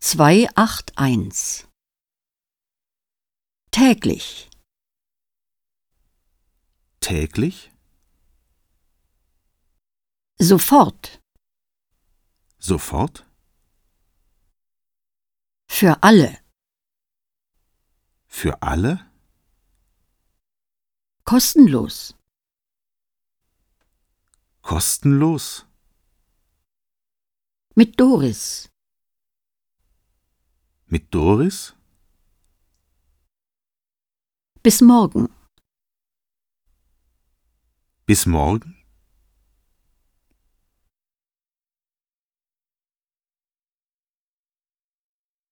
281. Täglich. Täglich? Sofort. Sofort? Für alle. Für alle? Kostenlos. Kostenlos? Mit Doris. Mit Doris? Bis morgen. Bis morgen?